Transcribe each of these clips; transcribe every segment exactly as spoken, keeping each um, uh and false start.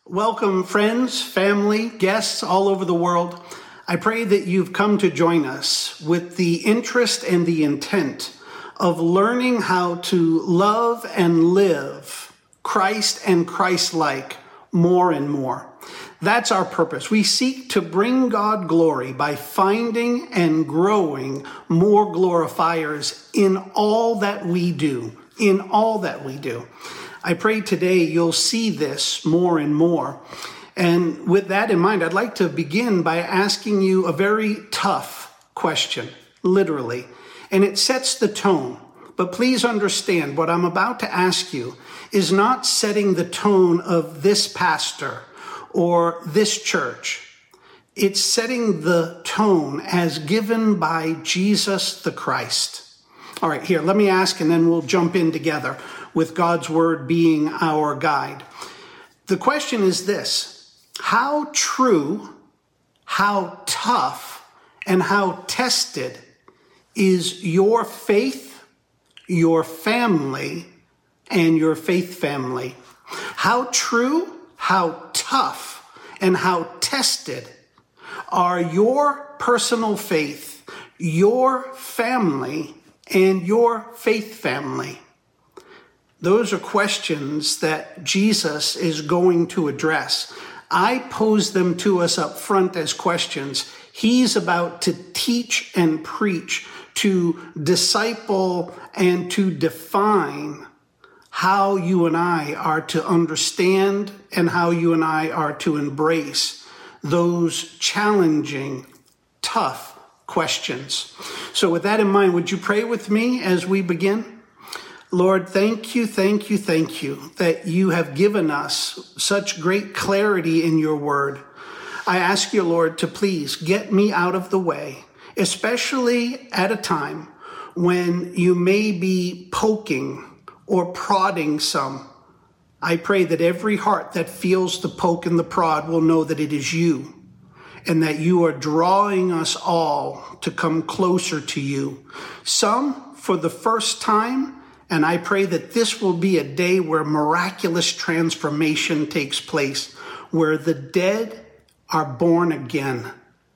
Welcome, friends, family, guests all over the world. I pray that you've come to join us with the interest and the intent of learning how to love and live Christ and Christ-like more and more. That's our purpose. We seek to bring God glory by finding and growing more glorifiers in all that we do, in all that we do. I pray today you'll see this more and more. And with that in mind, I'd like to begin by asking you a very tough question, literally. And it sets the tone. But please understand what I'm about to ask you is not setting the tone of this pastor or this church. It's setting the tone as given by Jesus the Christ. All right, here, let me ask, and then we'll jump in together with God's word being our guide. The question is this: how true, how tough, and how tested is your faith, your family, and your faith family? How true, how tough, and how tested are your personal faith, your family, and your faith family? Those are questions that Jesus is going to address. I pose them to us up front as questions. He's about to teach and preach, to disciple and to define how you and I are to understand and how you and I are to embrace those challenging, tough questions. So with that in mind, would you pray with me as we begin? Lord, thank you, thank you, thank you that you have given us such great clarity in your word. I ask you, Lord, to please get me out of the way, especially at a time when you may be poking or prodding some. I pray that every heart that feels the poke and the prod will know that it is you, and that you are drawing us all to come closer to you. Some for the first time, and I pray that this will be a day where miraculous transformation takes place, where the dead are born again.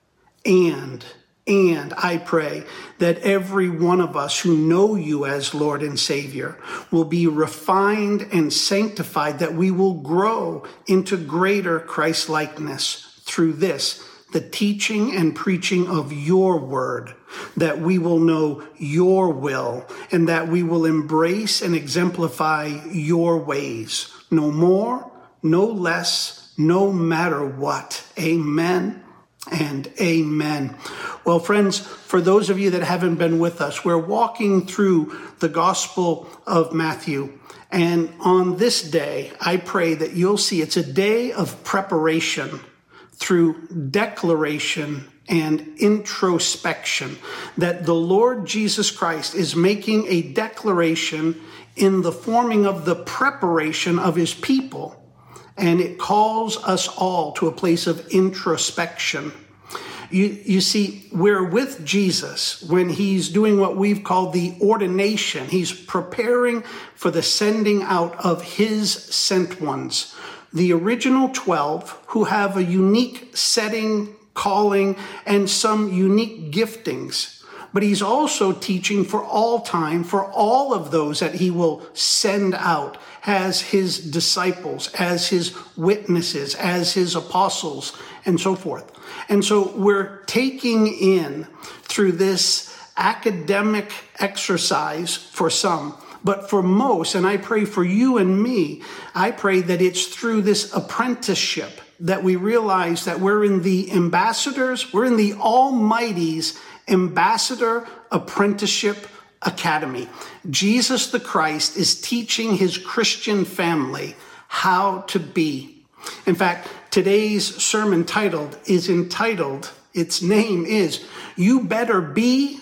And, and I pray that every one of us who know you as Lord and Savior will be refined and sanctified, that we will grow into greater Christ-likeness through this, the teaching and preaching of your word, that we will know your will and that we will embrace and exemplify your ways. No more, no less, no matter what. Amen and amen. Well, friends, for those of you that haven't been with us, we're walking through the Gospel of Matthew. And on this day, I pray that you'll see it's a day of preparation through declaration and introspection, that the Lord Jesus Christ is making a declaration in the forming of the preparation of his people. And it calls us all to a place of introspection. You, you see, we're with Jesus when he's doing what we've called the ordination. He's preparing for the sending out of his sent ones. The original twelve, who have a unique setting, calling, and some unique giftings. But he's also teaching for all time, for all of those that he will send out as his disciples, as his witnesses, as his apostles, and so forth. And so we're taking in through this academic exercise for some, but for most, and I pray for you and me, I pray that it's through this apprenticeship that we realize that we're in the ambassadors, we're in the Almighty's ambassador apprenticeship academy. Jesus the Christ is teaching his Christian family how to be. In fact, today's sermon titled is entitled, its name is, You Better Be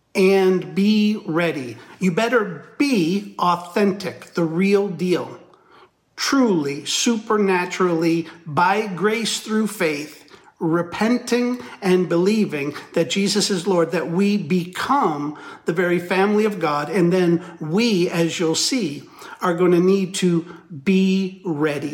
and Be Ready. You better be authentic, the real deal. Truly, supernaturally, by grace through faith, repenting and believing that Jesus is Lord, that we become the very family of God. And then we, as you'll see, are going to need to be ready.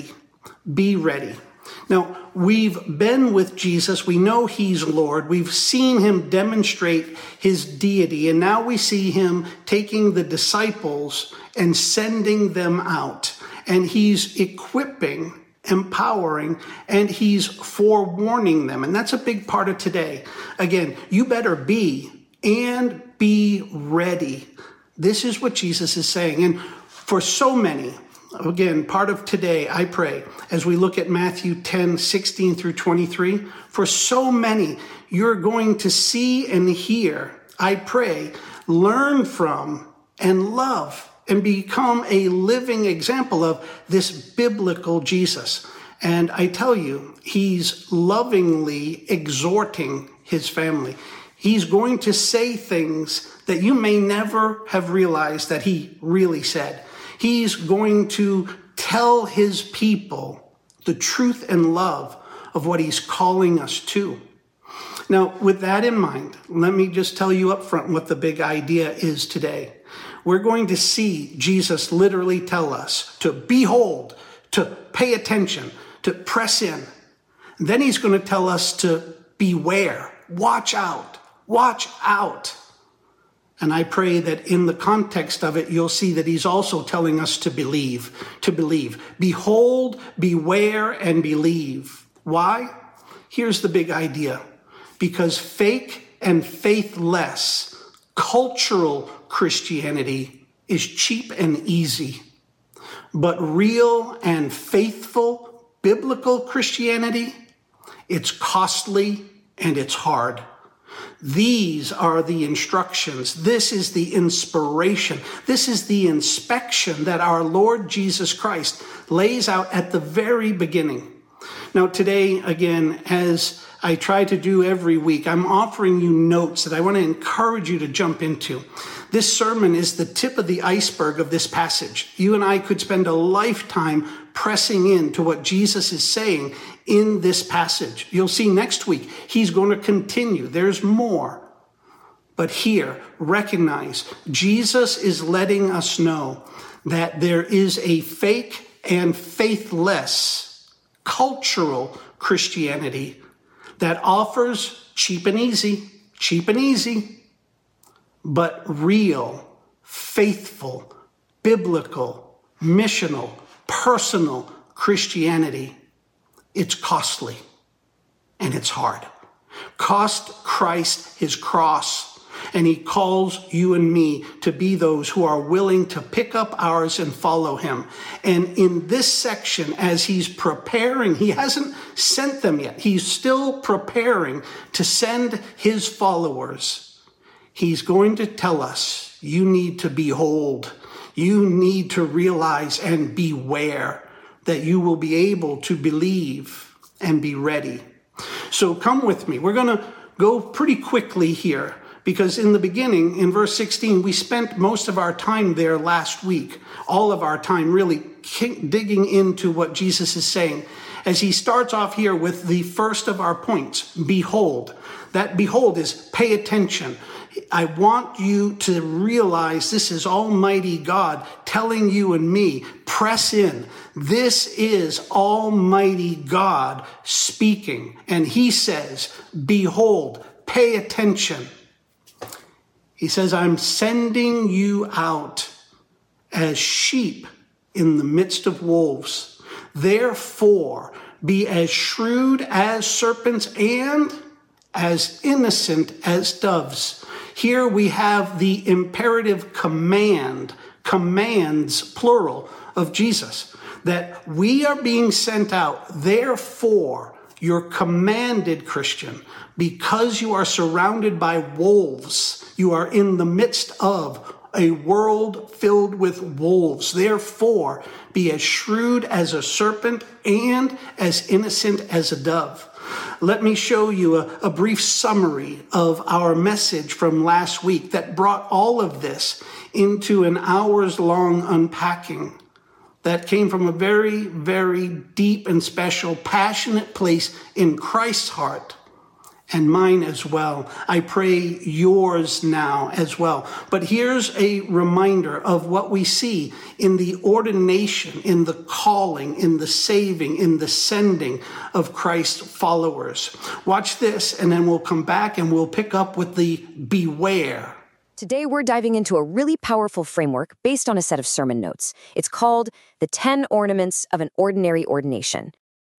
Be ready. Now, we've been with Jesus. We know he's Lord. We've seen him demonstrate his deity. And now we see him taking the disciples and sending them out. And he's equipping, empowering, and he's forewarning them. And that's a big part of today. Again, you better be and be ready. This is what Jesus is saying. And for so many, again, part of today, I pray, as we look at Matthew ten, sixteen through twenty-three, for so many, you're going to see and hear, I pray, learn from and love and become a living example of this biblical Jesus. And I tell you, he's lovingly exhorting his family. He's going to say things that you may never have realized that he really said. He's going to tell his people the truth and love of what he's calling us to. Now, with that in mind, let me just tell you up front what the big idea is today. We're going to see Jesus literally tell us to behold, to pay attention, to press in. And then he's going to tell us to beware, watch out, watch out. And I pray that in the context of it, you'll see that he's also telling us to believe, to believe. Behold, beware, and believe. Why? Here's the big idea. Because fake and faithless cultural Christianity is cheap and easy. But real and faithful biblical Christianity, it's costly and it's hard. These are the instructions. This is the inspiration. This is the inspection that our Lord Jesus Christ lays out at the very beginning. Now, today, again, as I try to do every week, I'm offering you notes that I want to encourage you to jump into. This sermon is the tip of the iceberg of this passage. You and I could spend a lifetime pressing into what Jesus is saying in this passage. You'll see next week, he's going to continue. There's more. But here, recognize, Jesus is letting us know that there is a fake and faithless cultural Christianity that offers cheap and easy, cheap and easy, but real, faithful, biblical, missional, personal Christianity. It's costly and it's hard. Cost Christ his cross, and he calls you and me to be those who are willing to pick up ours and follow him. And in this section, as he's preparing, he hasn't sent them yet. He's still preparing to send his followers. He's going to tell us, you need to behold, you need to realize and beware that you will be able to believe and be ready. So come with me. We're going to go pretty quickly here, because in the beginning, in verse sixteen, we spent most of our time there last week, all of our time really digging into what Jesus is saying, as he starts off here with the first of our points, behold. That behold is pay attention. I want you to realize this is Almighty God telling you and me, press in. This is Almighty God speaking. And he says, behold, pay attention. He says, I'm sending you out as sheep in the midst of wolves. Therefore, be as shrewd as serpents and as innocent as doves. Here we have the imperative command, commands, plural, of Jesus, that we are being sent out. Therefore, you're commanded, Christian, because you are surrounded by wolves. You are in the midst of a world filled with wolves. Therefore, be as shrewd as a serpent and as innocent as a dove. Let me show you a, a brief summary of our message from last week that brought all of this into an hours long unpacking that came from a very, very deep and special, passionate place in Christ's heart. and mine as well. I pray yours now as well. But here's a reminder of what we see in the ordination, in the calling, in the saving, in the sending of Christ's followers. Watch this, and then we'll come back and we'll pick up with the beware. Today, we're diving into a really powerful framework based on a set of sermon notes. It's called The Ten Ornaments of an Ordinary Ordination.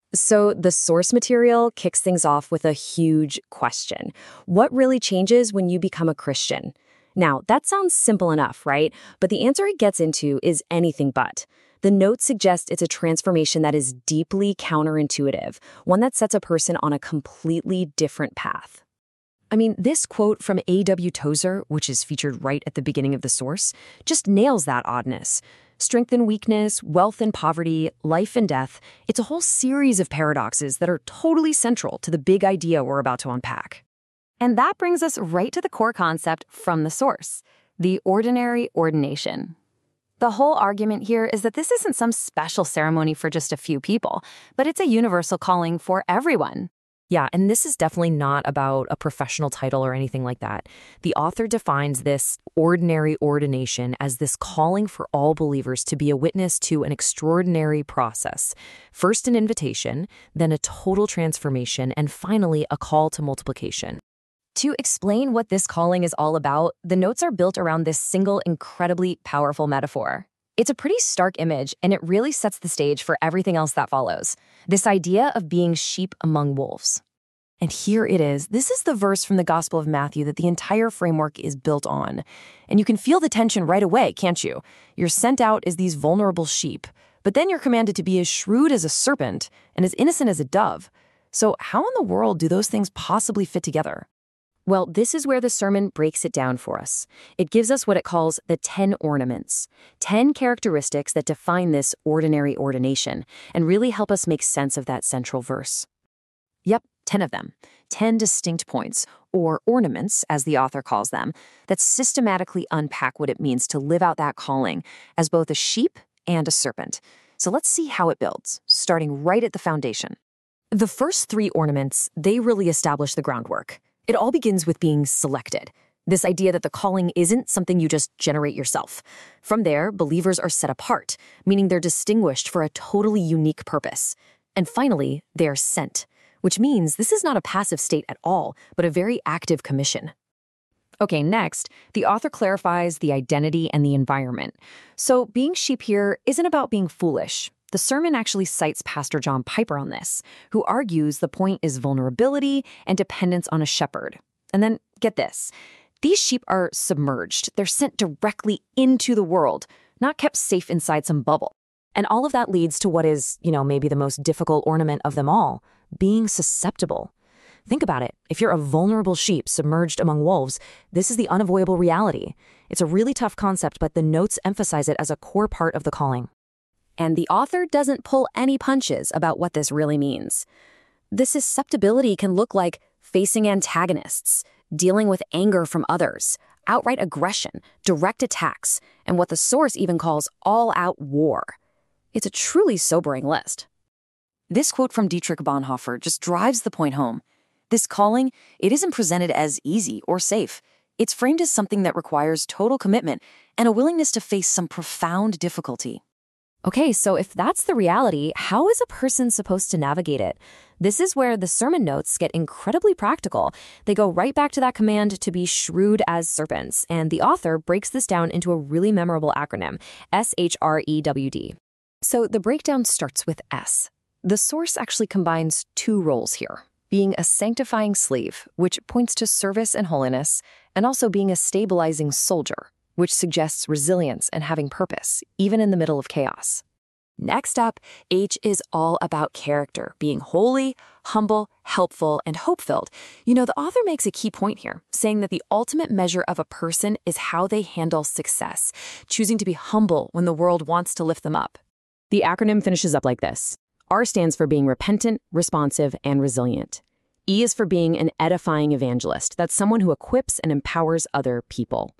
So the source material kicks things off with a huge question. What really changes when you become a Christian? Now, that sounds simple enough, right? But the answer it gets into is anything but. The notes suggest it's a transformation that is deeply counterintuitive, one that sets a person on a completely different path. I mean, this quote from A W Tozer, which is featured right at the beginning of the source, just nails that oddness. Strength and weakness, wealth and poverty, life and death, it's a whole series of paradoxes that are totally central to the big idea we're about to unpack. And that brings us right to the core concept from the source, the ordinary ordination. The whole argument here is that this isn't some special ceremony for just a few people, but it's a universal calling for everyone. Yeah, and this is definitely not about a professional title or anything like that. The author defines this ordinary ordination as this calling for all believers to be a witness to an extraordinary process. First an invitation, then a total transformation, and finally a call to multiplication. To explain what this calling is all about, the notes are built around this single incredibly powerful metaphor. It's a pretty stark image, and it really sets the stage for everything else that follows. This idea of being sheep among wolves. And here it is. This is the verse from the Gospel of Matthew that the entire framework is built on. And you can feel the tension right away, can't you? You're sent out as these vulnerable sheep, but then you're commanded to be as shrewd as a serpent and as innocent as a dove. So how in the world do those things possibly fit together? Well, this is where the sermon breaks it down for us. It gives us what it calls the ten ornaments, ten characteristics that define this ordinary ordination and really help us make sense of that central verse. Yep, ten of them, ten distinct points, or ornaments, as the author calls them, that systematically unpack what it means to live out that calling as both a sheep and a serpent. So let's see how it builds, starting right at the foundation. The first three ornaments, they really establish the groundwork. It all begins with being selected. This idea that the calling isn't something you just generate yourself. From there, believers are set apart, meaning they're distinguished for a totally unique purpose. And finally, they are sent, which means this is not a passive state at all, but a very active commission. Okay, next, the author clarifies the identity and the environment. So being sheep here isn't about being foolish. The sermon actually cites Pastor John Piper on this, who argues the point is vulnerability and dependence on a shepherd. And then, get this, these sheep are submerged. They're sent directly into the world, not kept safe inside some bubble. And all of that leads to what is, you know, maybe the most difficult ornament of them all, being susceptible. Think about it. If you're a vulnerable sheep submerged among wolves, this is the unavoidable reality. It's a really tough concept, but the notes emphasize it as a core part of the calling. And the author doesn't pull any punches about what this really means. This susceptibility can look like facing antagonists, dealing with anger from others, outright aggression, direct attacks, and what the source even calls all-out war. It's a truly sobering list. This quote from Dietrich Bonhoeffer just drives the point home. This calling, it isn't presented as easy or safe. It's framed as something that requires total commitment and a willingness to face some profound difficulty. Okay, so if that's the reality, how is a person supposed to navigate it? This is where the sermon notes get incredibly practical. They go right back to that command to be shrewd as serpents, and the author breaks this down into a really memorable acronym, S H R E W D. So the breakdown starts with S. The source actually combines two roles here, being a sanctifying slave, which points to service and holiness, and also being a stabilizing soldier, which suggests resilience and having purpose, even in the middle of chaos. Next up, H is all about character, being holy, humble, helpful, and hope-filled. You know, the author makes a key point here, saying that the ultimate measure of a person is how they handle success, choosing to be humble when the world wants to lift them up. The acronym finishes up like this. R stands for being repentant, responsive, and resilient. E is for being an edifying evangelist. That's someone who equips and empowers other people.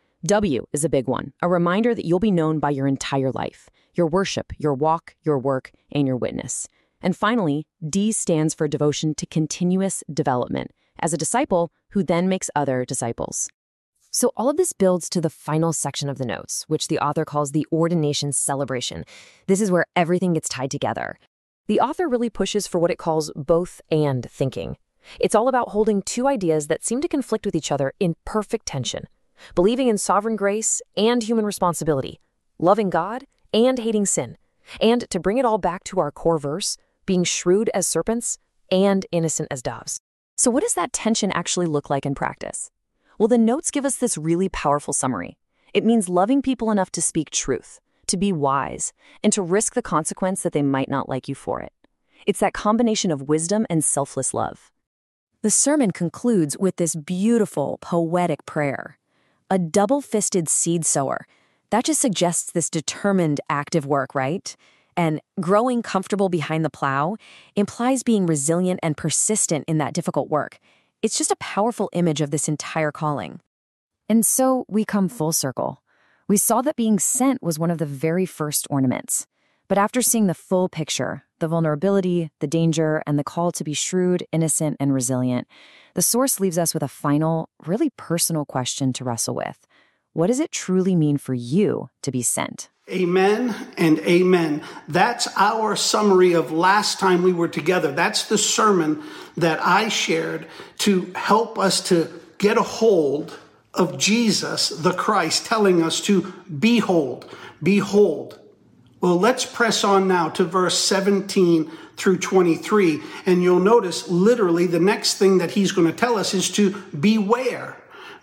W is a big one, a reminder that you'll be known by your entire life, your worship, your walk, your work, and your witness. And finally, D stands for devotion to continuous development, as a disciple who then makes other disciples. So all of this builds to the final section of the notes, which the author calls the ordination celebration. This is where everything gets tied together. The author really pushes for what it calls both and thinking. It's all about holding two ideas that seem to conflict with each other in perfect tension, believing in sovereign grace and human responsibility, loving God and hating sin, and to bring it all back to our core verse, being shrewd as serpents and innocent as doves. So what does that tension actually look like in practice? Well, the notes give us this really powerful summary. It means loving people enough to speak truth, to be wise, and to risk the consequence that they might not like you for it. It's that combination of wisdom and selfless love. The sermon concludes with this beautiful, poetic prayer. A double-fisted seed sower. That just suggests this determined, active work, right? And growing comfortable behind the plow implies being resilient and persistent in that difficult work. It's just a powerful image of this entire calling. And so we come full circle. We saw that being sent was one of the very first ornaments. But after seeing the full picture, the vulnerability, the danger, and the call to be shrewd, innocent, and resilient, the source leaves us with a final, really personal question to wrestle with. What does it truly mean for you to be sent? Amen and amen. That's our summary of last time we were together. That's the sermon that I shared to help us to get a hold of Jesus, the Christ, telling us to behold, behold. Well, let's press on now to verse seventeen through twenty-three. And you'll notice literally the next thing that he's going to tell us is to beware.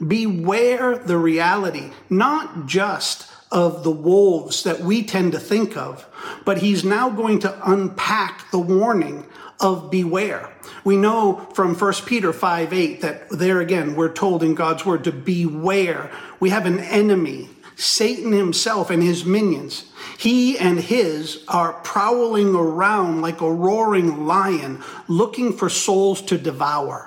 Beware the reality, not just of the wolves that we tend to think of, but he's now going to unpack the warning of beware. We know from First Peter five eight that there again, we're told in God's word to beware. We have an enemy, Satan himself and his minions. He and his are prowling around like a roaring lion, looking for souls to devour.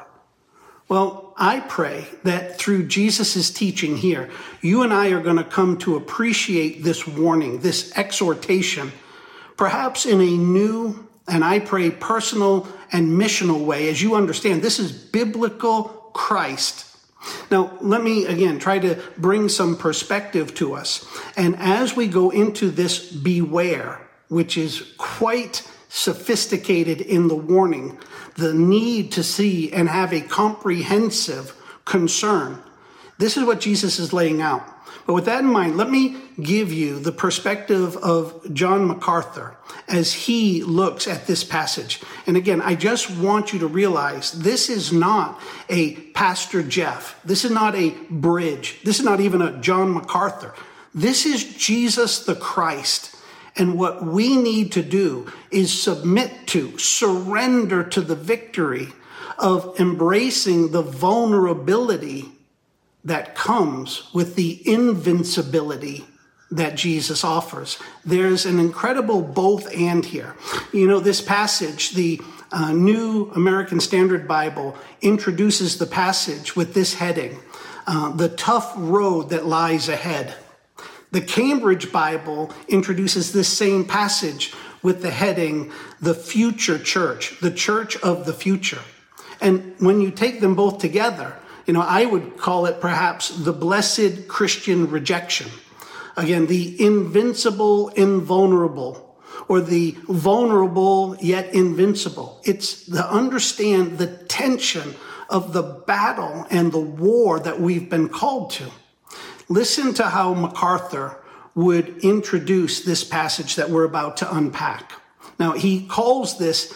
Well, I pray that through Jesus' teaching here, you and I are going to come to appreciate this warning, this exhortation, perhaps in a new, and I pray personal and missional way, as you understand, this is biblical Christ. Now, let me again try to bring some perspective to us. And as we go into this beware, which is quite sophisticated in the warning, the need to see and have a comprehensive concern. This is what Jesus is laying out. But with that in mind, let me give you the perspective of John MacArthur as he looks at this passage. And again, I just want you to realize this is not a Pastor Jeff. This is not a bridge. This is not even a John MacArthur. This is Jesus the Christ. And what we need to do is submit to, surrender to the victory of embracing the vulnerability that comes with the invincibility that Jesus offers. There's an incredible both and here. You know, this passage, the uh, New American Standard Bible introduces the passage with this heading, uh, the tough road that lies ahead. The Cambridge Bible introduces this same passage with the heading, the future church, the church of the future. And when you take them both together, you know, I would call it perhaps the blessed Christian rejection. Again, the invincible, invulnerable, or the vulnerable yet invincible. It's the understand the tension of the battle and the war that we've been called to. Listen to how MacArthur would introduce this passage that we're about to unpack. Now, he calls this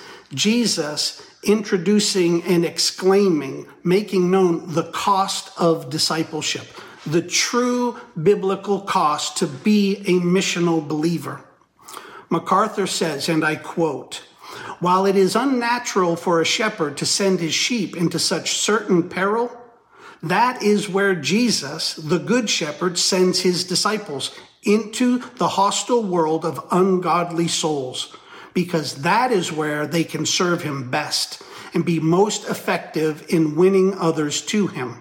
Jesus introducing and exclaiming, making known the cost of discipleship, the true biblical cost to be a missional believer. MacArthur says, and I quote, "While it is unnatural for a shepherd to send his sheep into such certain peril, that is where Jesus, the good shepherd, sends his disciples into the hostile world of ungodly souls, because that is where they can serve him best and be most effective in winning others to him.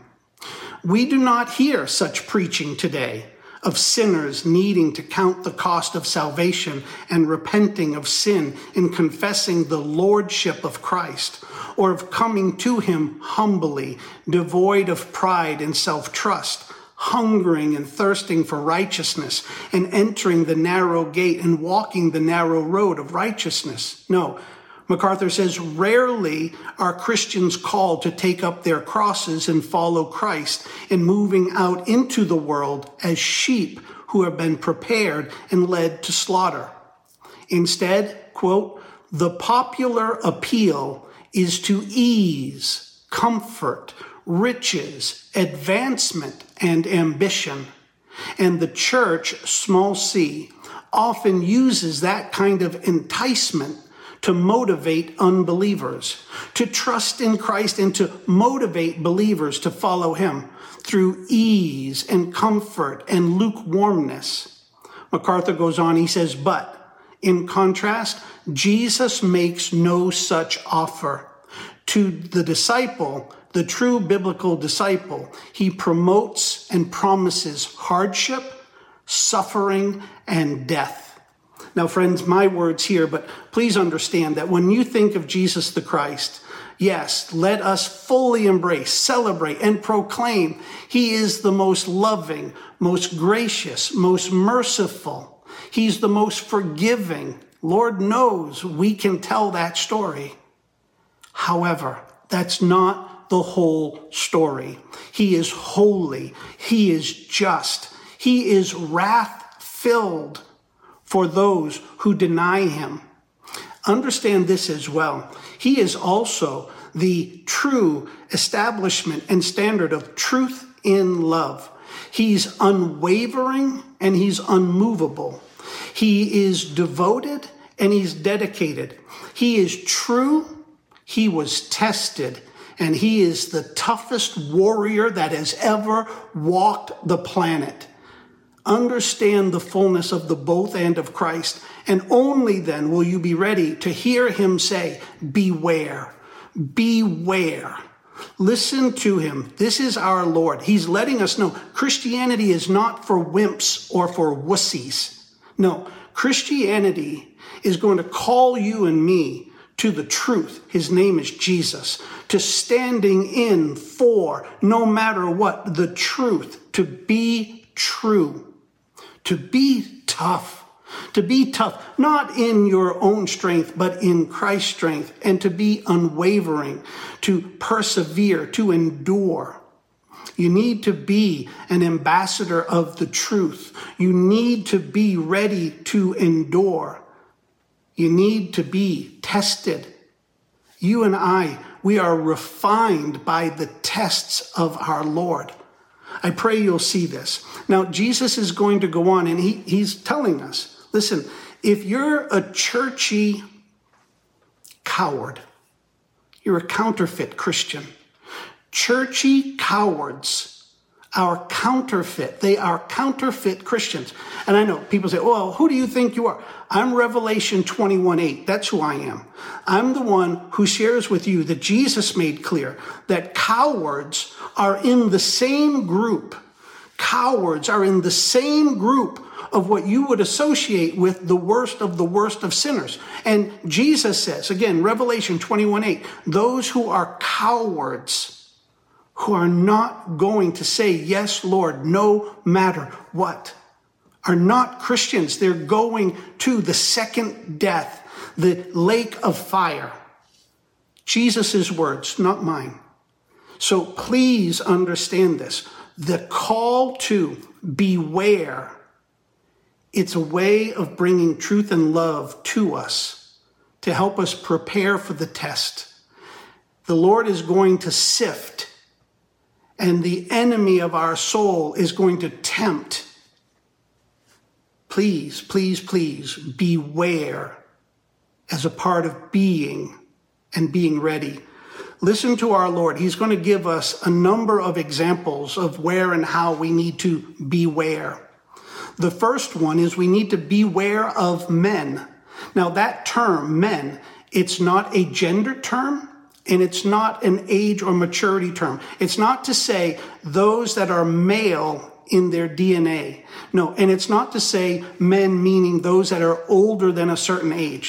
We do not hear such preaching today of sinners needing to count the cost of salvation and repenting of sin and confessing the lordship of Christ, or of coming to him humbly, devoid of pride and self-trust, hungering and thirsting for righteousness, and entering the narrow gate and walking the narrow road of righteousness. No, MacArthur says, rarely are Christians called to take up their crosses and follow Christ in moving out into the world as sheep who have been prepared and led to slaughter. Instead, quote, the popular appeal is to ease, comfort, riches, advancement, and ambition. And the church, small c, often uses that kind of enticement to motivate unbelievers, to trust in Christ and to motivate believers to follow him through ease and comfort and lukewarmness. MacArthur goes on, he says, but in contrast, Jesus makes no such offer. To the disciple, the true biblical disciple, he promotes and promises hardship, suffering, and death. Now, friends, my words here, but please understand that when you think of Jesus the Christ, yes, let us fully embrace, celebrate, and proclaim he is the most loving, most gracious, most merciful. He's the most forgiving. Lord knows we can tell that story. However, that's not the whole story. He is holy. He is just. He is wrath-filled for those who deny him. Understand this as well. He is also the true establishment and standard of truth in love. He's unwavering and he's unmovable. He is devoted and he's dedicated. He is true. He was tested, and he is the toughest warrior that has ever walked the planet. Understand the fullness of the both and of Christ, and only then will you be ready to hear him say, beware, beware. Listen to him. This is our Lord. He's letting us know Christianity is not for wimps or for wussies. No, Christianity is going to call you and me to the truth. His name is Jesus. To standing in for, no matter what, the truth. To be true. To be tough. To be tough, not in your own strength, but in Christ's strength. And to be unwavering. To persevere. To endure. You need to be an ambassador of the truth. You need to be ready to endure. You need to be tested. You and I, we are refined by the tests of our Lord. I pray you'll see this. Now, Jesus is going to go on and he, he's telling us, listen, if you're a churchy coward, you're a counterfeit Christian. Churchy cowards are counterfeit. They are counterfeit Christians. And I know people say, well, who do you think you are? I'm Revelation twenty-one eight. That's who I am. I'm the one who shares with you that Jesus made clear that cowards are in the same group. Cowards are in the same group of what you would associate with the worst of the worst of sinners. And Jesus says, again, Revelation twenty-one eight, those who are cowards, who are not going to say, yes, Lord, no matter what, are not Christians. They're going to the second death, the lake of fire. Jesus' words, not mine. So please understand this. The call to beware, it's a way of bringing truth and love to us to help us prepare for the test. The Lord is going to sift, and the enemy of our soul is going to tempt. Please, please, please beware as a part of being and being ready. Listen to our Lord. He's going to give us a number of examples of where and how we need to beware. The first one is we need to beware of men. Now that term, men, it's not a gender term. And it's not an age or maturity term. It's not to say those that are male in their D N A. No, and it's not to say men meaning those that are older than a certain age.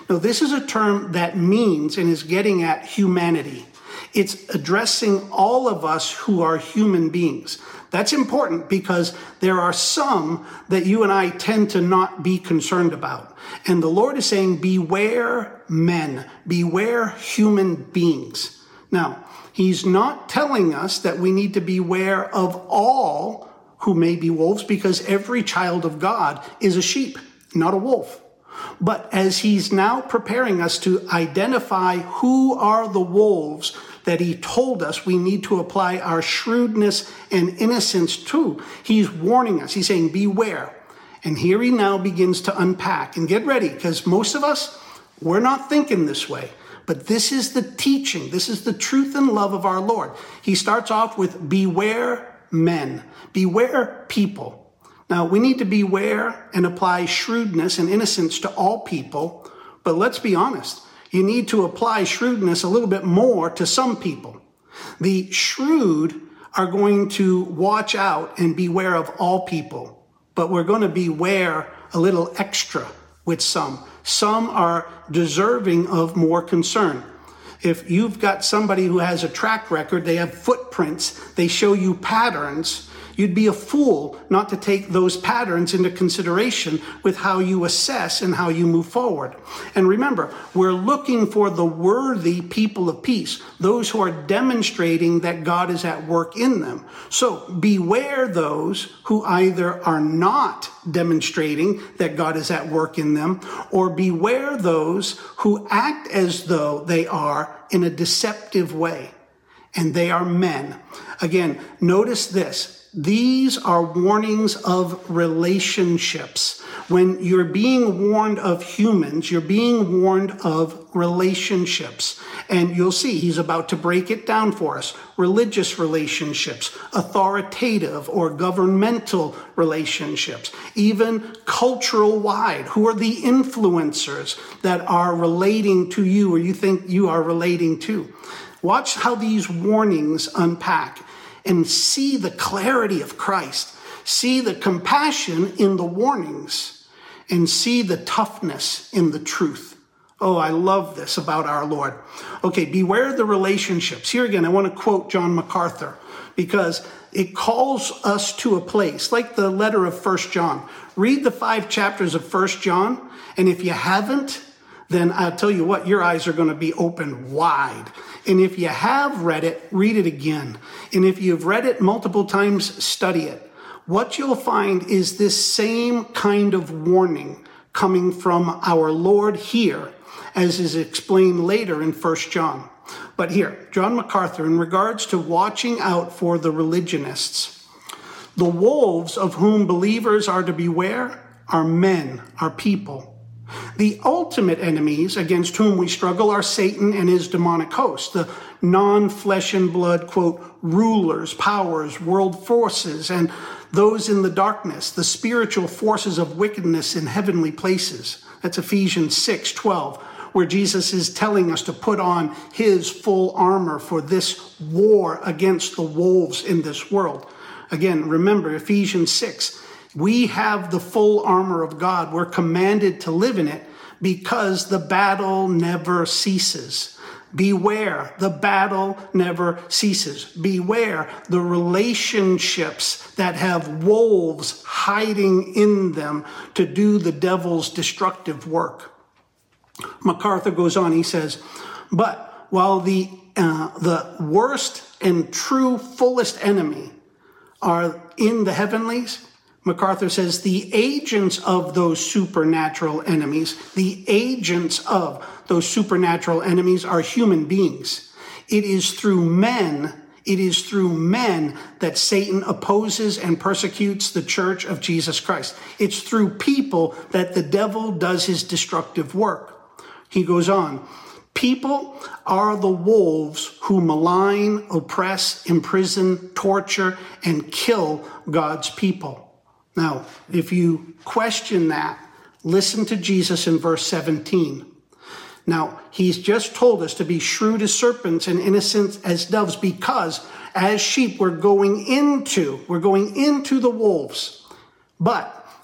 No, this is a term that means and is getting at humanity. It's addressing all of us who are human beings. That's important because there are some that you and I tend to not be concerned about. And the Lord is saying, beware men, beware human beings. Now, he's not telling us that we need to beware of all who may be wolves, because every child of God is a sheep, not a wolf. But as he's now preparing us to identify who are the wolves that he told us we need to apply our shrewdness and innocence to, he's warning us. He's saying, beware. And here he now begins to unpack. And get ready, because most of us, we're not thinking this way. But this is the teaching. This is the truth and love of our Lord. He starts off with beware men. Beware people. Now, we need to beware and apply shrewdness and innocence to all people. But let's be honest. You need to apply shrewdness a little bit more to some people. The shrewd are going to watch out and beware of all people. But we're going to beware a little extra with some. Some are deserving of more concern. If you've got somebody who has a track record, they have footprints, they show you patterns, you'd be a fool not to take those patterns into consideration with how you assess and how you move forward. And remember, we're looking for the worthy people of peace, those who are demonstrating that God is at work in them. So beware those who either are not demonstrating that God is at work in them, or beware those who act as though they are in a deceptive way. And they are men. Again, notice this. These are warnings of relationships. When you're being warned of humans, you're being warned of relationships. And you'll see he's about to break it down for us. Religious relationships, authoritative or governmental relationships, even cultural wide. Who are the influencers that are relating to you or you think you are relating to? Watch how these warnings unpack. And see the clarity of Christ. See the compassion in the warnings. And see the toughness in the truth. Oh, I love this about our Lord. Okay, beware the relationships. Here again, I want to quote John MacArthur, because it calls us to a place, like the letter of First John. Read the five chapters of First John, and if you haven't, then I'll tell you what, your eyes are going to be open wide. And if you have read it, read it again. And if you've read it multiple times, study it. What you'll find is this same kind of warning coming from our Lord here, as is explained later in First John. But here, John MacArthur, in regards to watching out for the religionists, the wolves of whom believers are to beware are men, are people. The ultimate enemies against whom we struggle are Satan and his demonic host, the non-flesh and blood, quote, rulers, powers, world forces, and those in the darkness, the spiritual forces of wickedness in heavenly places. That's Ephesians six twelve, where Jesus is telling us to put on his full armor for this war against the wolves in this world. Again, remember Ephesians six. We have the full armor of God. We're commanded to live in it because the battle never ceases. Beware, the battle never ceases. Beware the relationships that have wolves hiding in them to do the devil's destructive work. MacArthur goes on, he says, but while the, uh, the worst and true fullest enemy are in the heavenlies, MacArthur says the agents of those supernatural enemies, the agents of those supernatural enemies are human beings. It is through men, it is through men that Satan opposes and persecutes the church of Jesus Christ. It's through people that the devil does his destructive work. He goes on, people are the wolves who malign, oppress, imprison, torture, and kill God's people. Now, if you question that, listen to Jesus in verse seventeen. Now, he's just told us to be shrewd as serpents and innocent as doves because as sheep, we're going into, we're going into the wolves. But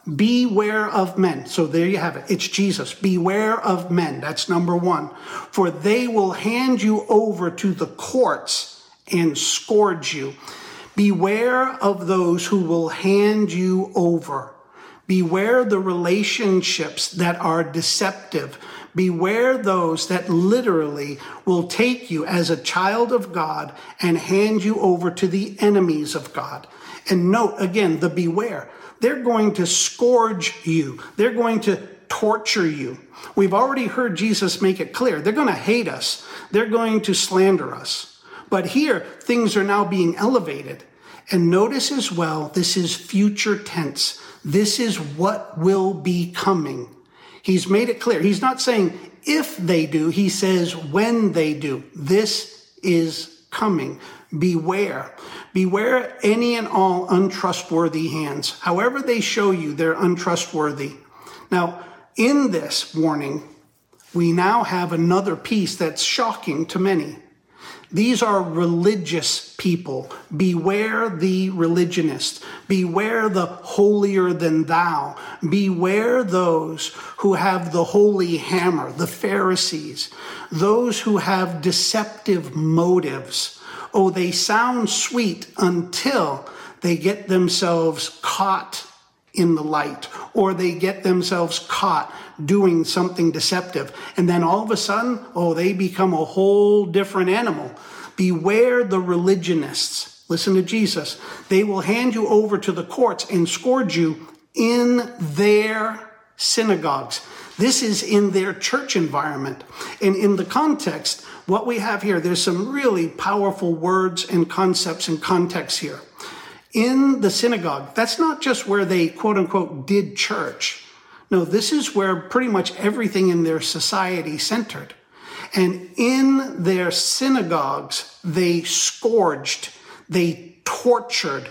Beware of men. So there you have it. It's Jesus. Beware of men. That's number one. For they will hand you over to the courts and scourge you. Beware of those who will hand you over. Beware the relationships that are deceptive. Beware those that literally will take you as a child of God and hand you over to the enemies of God. And note, again, the beware. They're going to scourge you. They're going to torture you. We've already heard Jesus make it clear. They're going to hate us. They're going to slander us. But here, things are now being elevated. And notice as well, this is future tense. This is what will be coming. He's made it clear. He's not saying if they do. He says when they do. This is coming. Beware. Beware any and all untrustworthy hands. However they show you they're untrustworthy. Now, in this warning, we now have another piece that's shocking to many. These are religious people. Beware the religionist. Beware the holier than thou. Beware those who have the holy hammer, the Pharisees, those who have deceptive motives. Oh, they sound sweet until they get themselves caught in the light, or they get themselves caught doing something deceptive. And then all of a sudden, oh, they become a whole different animal. Beware the religionists. Listen to Jesus. They will hand you over to the courts and scourge you in their synagogues. This is in their church environment. And in the context, what we have here, there's some really powerful words and concepts and context here. In the synagogue, that's not just where they, quote unquote, did church. No, this is where pretty much everything in their society centered. And in their synagogues, they scourged, they tortured.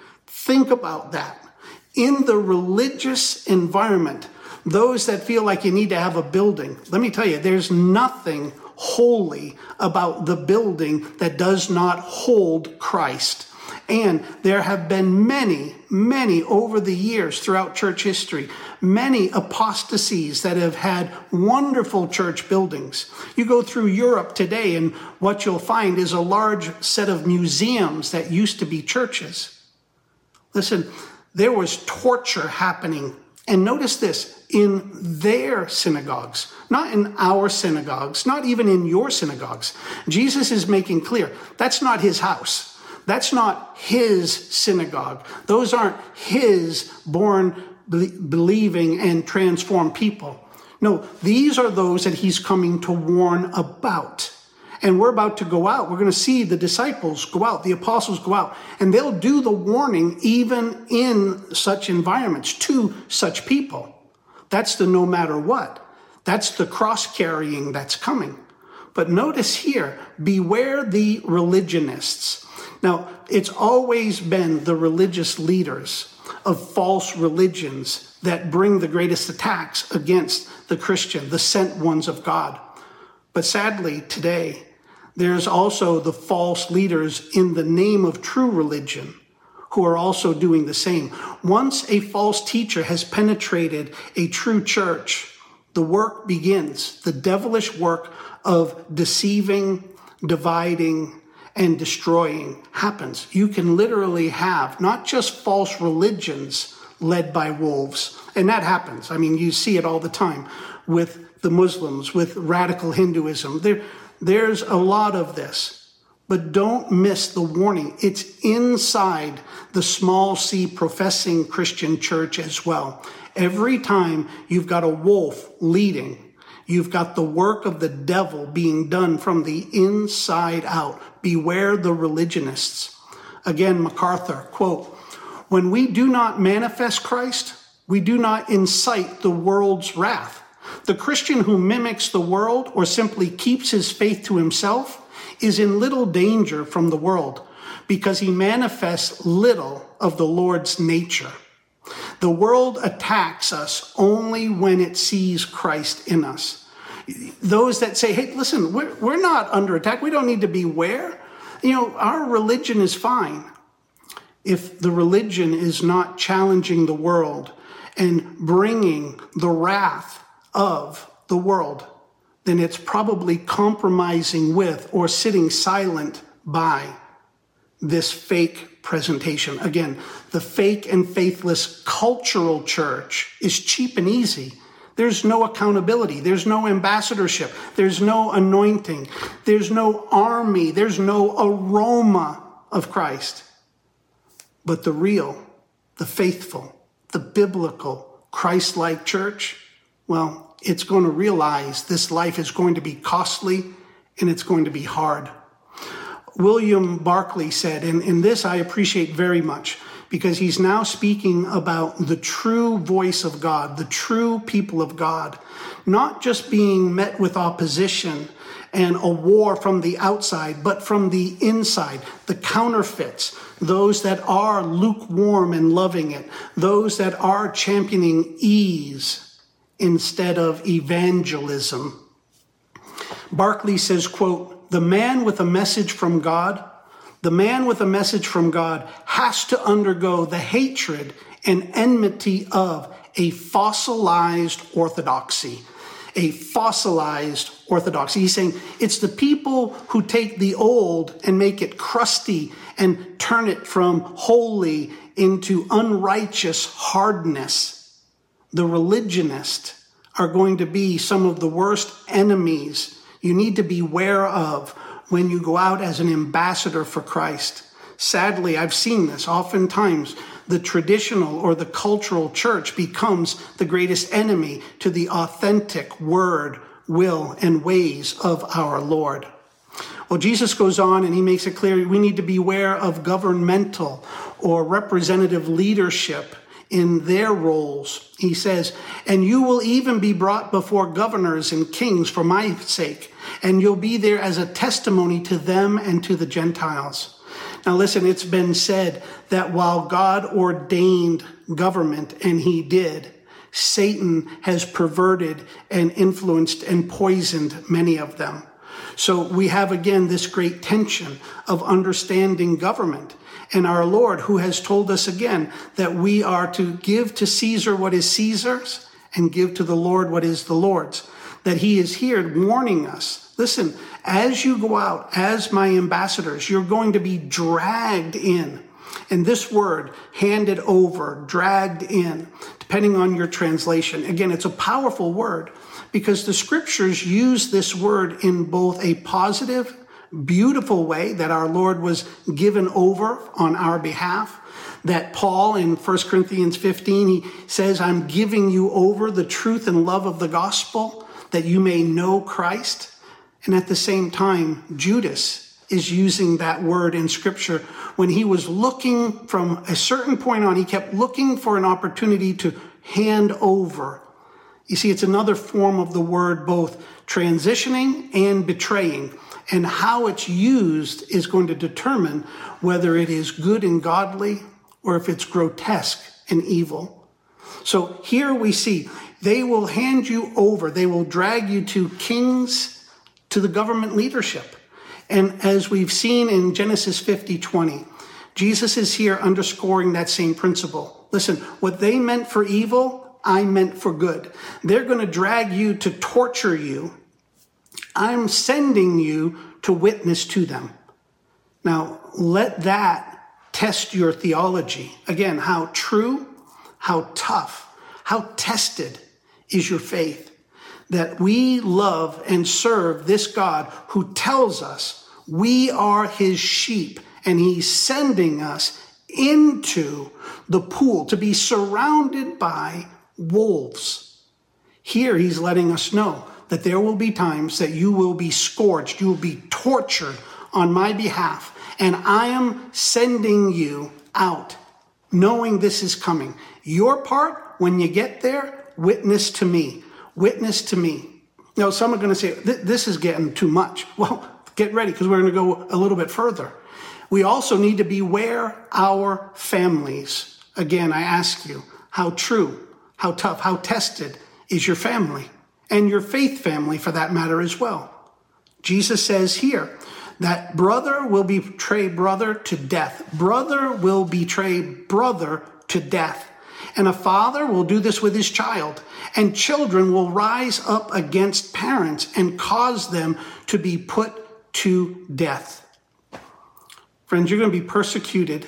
Think about that. In the religious environment, those that feel like you need to have a building, let me tell you, there's nothing holy about the building that does not hold Christ. And there have been many, many over the years throughout church history, many apostasies that have had wonderful church buildings. You go through Europe today and what you'll find is a large set of museums that used to be churches. Listen, there was torture happening. And notice this, in their synagogues, not in our synagogues, not even in your synagogues. Jesus is making clear that's not his house. That's not his synagogue. Those aren't his born, believing, and transformed people. No, these are those that he's coming to warn about. And we're about to go out. We're going to see the disciples go out, the apostles go out, and they'll do the warning even in such environments to such people. That's the no matter what. That's the cross-carrying that's coming. But notice here, beware the religionists. Now, it's always been the religious leaders of false religions that bring the greatest attacks against the Christian, the sent ones of God. But sadly, today, there's also the false leaders in the name of true religion who are also doing the same. Once a false teacher has penetrated a true church, the work begins, the devilish work of deceiving, dividing, and destroying happens. You can literally have not just false religions led by wolves, and that happens. I mean, you see it all the time with the Muslims, with radical Hinduism. There, there's a lot of this, but don't miss the warning. It's inside the small c professing Christian church as well. Every time you've got a wolf leading, you've got the work of the devil being done from the inside out. Beware the religionists. Again, MacArthur, quote, when we do not manifest Christ, we do not incite the world's wrath. The Christian who mimics the world or simply keeps his faith to himself is in little danger from the world because he manifests little of the Lord's nature. The world attacks us only when it sees Christ in us. Those that say, hey, listen, we're, we're not under attack. We don't need to beware. You know, our religion is fine. If the religion is not challenging the world and bringing the wrath of the world, then it's probably compromising with or sitting silent by this fake presentation. Again, the fake and faithless cultural church is cheap and easy. There's no accountability. There's no ambassadorship. There's no anointing. There's no army. There's no aroma of Christ. But the real, the faithful, the biblical, Christ-like church, well, it's going to realize this life is going to be costly and it's going to be hard. William Barclay said, and, and this I appreciate very much, because he's now speaking about the true voice of God, the true people of God, not just being met with opposition and a war from the outside, but from the inside, the counterfeits, those that are lukewarm and loving it, those that are championing ease instead of evangelism. Barclay says, quote, "The man with a message from God, the man with a message from God has to undergo the hatred and enmity of a fossilized orthodoxy." A fossilized orthodoxy. He's saying it's the people who take the old and make it crusty and turn it from holy into unrighteous hardness. The religionists are going to be some of the worst enemies you need to be aware of when you go out as an ambassador for Christ. Sadly, I've seen this. Oftentimes, the traditional or the cultural church becomes the greatest enemy to the authentic word, will, and ways of our Lord. Well, Jesus goes on and he makes it clear we need to beware of governmental or representative leadership in their roles. He says, "And you will even be brought before governors and kings for my sake, and you'll be there as a testimony to them and to the Gentiles." Now listen, it's been said that while God ordained government, and he did, Satan has perverted and influenced and poisoned many of them. So we have again this great tension of understanding government. And our Lord, who has told us again that we are to give to Caesar what is Caesar's and give to the Lord what is the Lord's, that he is here warning us. Listen, as you go out as my ambassadors, you're going to be dragged in. And this word, handed over, dragged in, depending on your translation. Again, it's a powerful word because the scriptures use this word in both a positive, beautiful way that our Lord was given over on our behalf. That Paul in First Corinthians fifteen, he says, "I'm giving you over the truth and love of the gospel that you may know Christ." And at the same time, Judas is using that word in scripture when he was looking from a certain point on, he kept looking for an opportunity to hand over. You see, it's another form of the word, both transitioning and betraying. And how it's used is going to determine whether it is good and godly or if it's grotesque and evil. So here we see they will hand you over. They will drag you to kings, to the government leadership. And as we've seen in Genesis fifty twenty, Jesus is here underscoring that same principle. Listen, what they meant for evil, I meant for good. They're going to drag you to torture you. I'm sending you to witness to them. Now, let that test your theology. Again, how true, how tough, how tested is your faith that we love and serve this God who tells us we are his sheep and he's sending us into the pool to be surrounded by wolves. Here he's letting us know that there will be times that you will be scourged, you will be tortured on my behalf, and I am sending you out, knowing this is coming. Your part, when you get there, witness to me. Witness to me. Now, some are going to say, this is getting too much. Well, get ready, because we're going to go a little bit further. We also need to beware our families. Again, I ask you, how true, how tough, how tested is your family? And your faith family, for that matter, as well. Jesus says here that brother will betray brother to death. Brother will betray brother to death. And a father will do this with his child, and children will rise up against parents and cause them to be put to death. Friends, you're going to be persecuted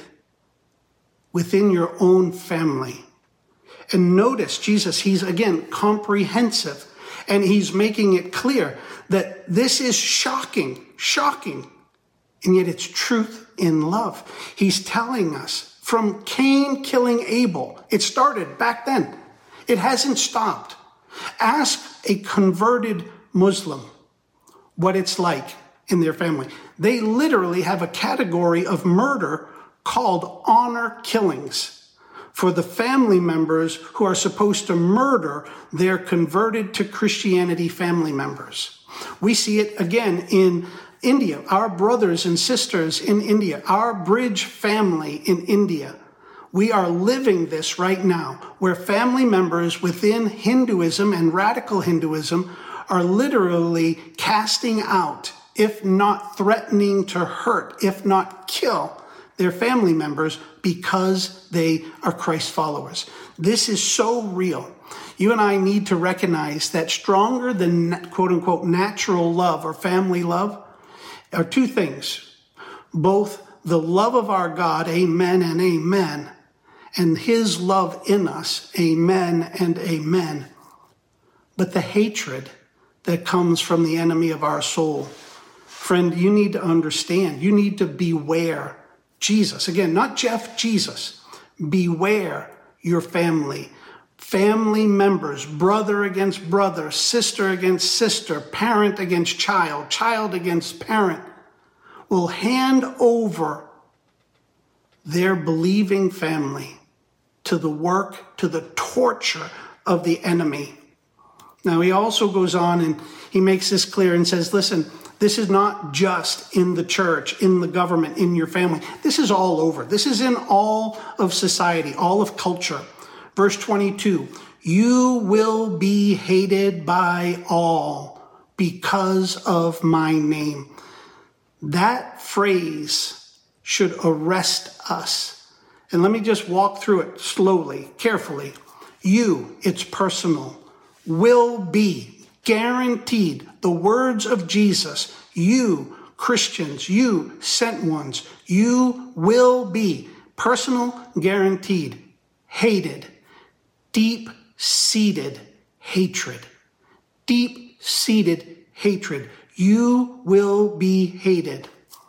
within your own family. And notice Jesus, he's again comprehensive, and he's making it clear that this is shocking, shocking, and yet it's truth in love. He's telling us from Cain killing Abel, it started back then. It hasn't stopped. Ask a converted Muslim what it's like in their family. They literally have a category of murder called honor killings for the family members who are supposed to murder their converted to Christianity family members. We see it again in India, our brothers and sisters in India, our Bridge family in India. We are living this right now, where family members within Hinduism and radical Hinduism are literally casting out, if not threatening to hurt, if not kill, their family members because they are Christ followers. This is so real. You and I need to recognize that stronger than quote unquote natural love or family love are two things. Both the love of our God, amen and amen, and his love in us, amen and amen. But the hatred that comes from the enemy of our soul. Friend, you need to understand, you need to beware Jesus. Again, not Jeff, Jesus. Beware your family. Family members, brother against brother, sister against sister, parent against child, child against parent, will hand over their believing family to the work, to the torture of the enemy. Now, he also goes on and he makes this clear and says, listen, this is not just in the church, in the government, in your family. This is all over. This is in all of society, all of culture. Verse twenty-two, you will be hated by all because of my name. That phrase should arrest us. And let me just walk through it slowly, carefully. You, it's personal, will be guaranteed. The words of Jesus, you Christians, you sent ones, you will be personal, guaranteed, hated, deep-seated hatred, deep-seated hatred. You will be hated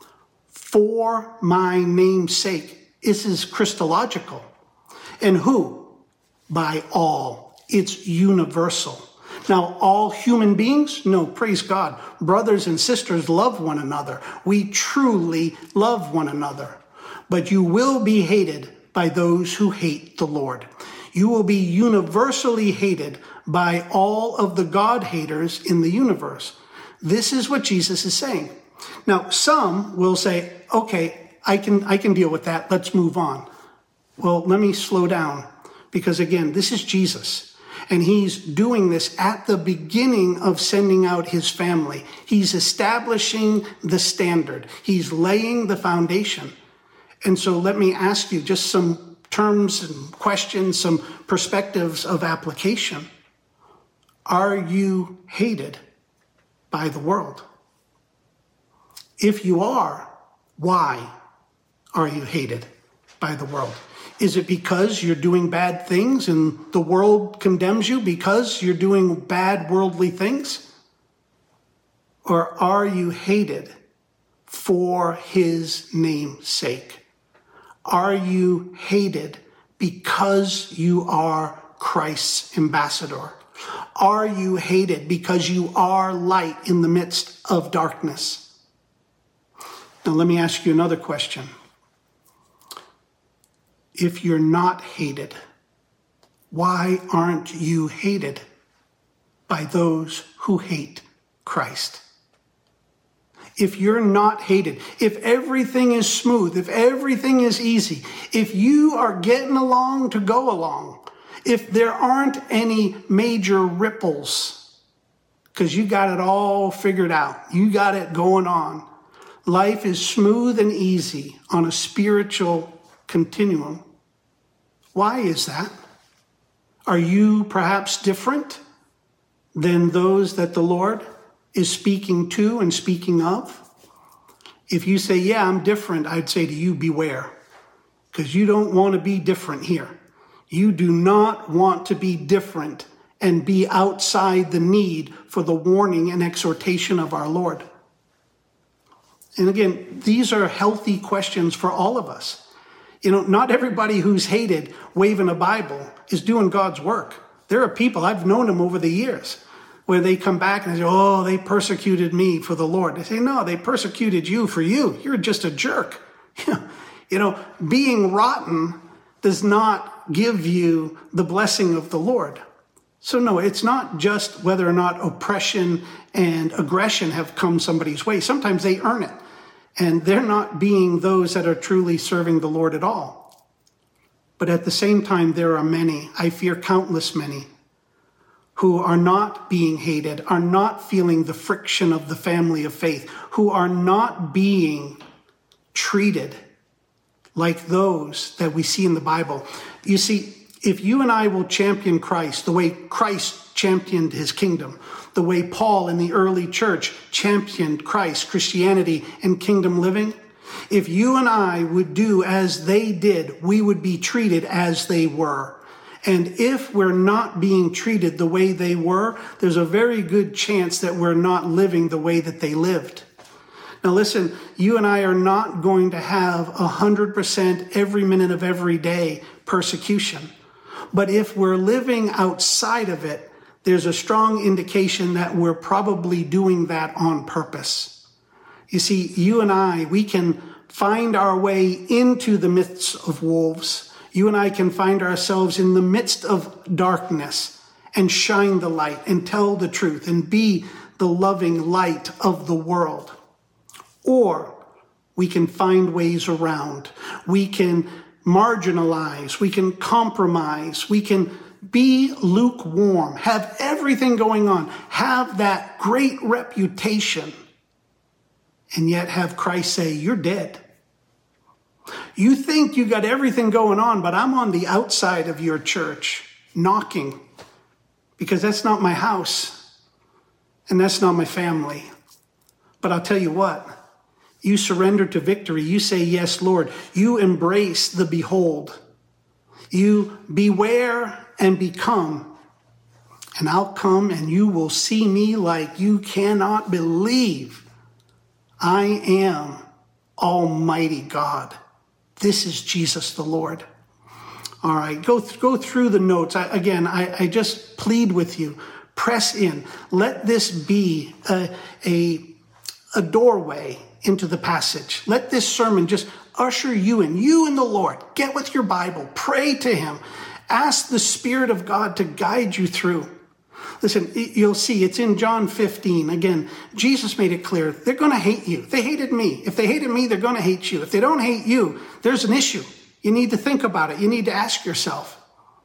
for my name's sake. This is Christological. And who? By all. It's universal. Now, all human beings? No, praise God. Brothers and sisters love one another. We truly love one another. But you will be hated by those who hate the Lord. You will be universally hated by all of the God haters in the universe. This is what Jesus is saying. Now, some will say, okay, I can, I can deal with that. Let's move on. Well, let me slow down because again, this is Jesus. And he's doing this at the beginning of sending out his family. He's establishing the standard. He's laying the foundation. And so let me ask you just some terms and questions, some perspectives of application. Are you hated by the world? If you are, why are you hated by the world? Is it because you're doing bad things and the world condemns you because you're doing bad worldly things? Or are you hated for his name's sake? Are you hated because you are Christ's ambassador? Are you hated because you are light in the midst of darkness? Now let me ask you another question. If you're not hated, why aren't you hated by those who hate Christ? If you're not hated, if everything is smooth, if everything is easy, if you are getting along to go along, if there aren't any major ripples, because you got it all figured out, you got it going on, life is smooth and easy on a spiritual continuum. Why is that? Are you perhaps different than those that the Lord is speaking to and speaking of? If you say, yeah, I'm different, I'd say to you, beware, because you don't want to be different here. You do not want to be different and be outside the need for the warning and exhortation of our Lord. And again, these are healthy questions for all of us. You know, not everybody who's hated waving a Bible is doing God's work. There are people, I've known them over the years, where they come back and they say, oh, they persecuted me for the Lord. They say, no, they persecuted you for you. You're just a jerk. You know, being rotten does not give you the blessing of the Lord. So no, it's not just whether or not oppression and aggression have come somebody's way. Sometimes they earn it, and they're not being those that are truly serving the Lord at all. But at the same time, there are many, I fear countless many, who are not being hated, are not feeling the friction of the family of faith, who are not being treated like those that we see in the Bible. You see, if you and I will champion Christ the way Christ championed his kingdom, the way Paul in the early church championed Christ, Christianity, and kingdom living, if you and I would do as they did, we would be treated as they were. And if we're not being treated the way they were, there's a very good chance that we're not living the way that they lived. Now listen, you and I are not going to have one hundred percent every minute of every day persecution. But if we're living outside of it, there's a strong indication that we're probably doing that on purpose. You see, you and I, we can find our way into the midst of wolves. You and I can find ourselves in the midst of darkness and shine the light and tell the truth and be the loving light of the world. Or we can find ways around. We can marginalize. We can compromise. We can be lukewarm, have everything going on, have that great reputation, and yet have Christ say, you're dead. You think you got everything going on, but I'm on the outside of your church knocking, because that's not my house and that's not my family. But I'll tell you what, you surrender to victory. You say, yes, Lord. You embrace the behold. You beware and become. And I'll come and you will see me like you cannot believe. I am Almighty God. This is Jesus the Lord. All right, go, th- go through the notes. I, again, I, I just plead with you. Press in. Let this be a, a, a doorway into the passage. Let this sermon just usher you in, you and the Lord. Get with your Bible. Pray to him. Ask the Spirit of God to guide you through. Listen, you'll see it's in John fifteen. Again, Jesus made it clear. They're going to hate you. They hated me. If they hated me, they're going to hate you. If they don't hate you, there's an issue. You need to think about it. You need to ask yourself.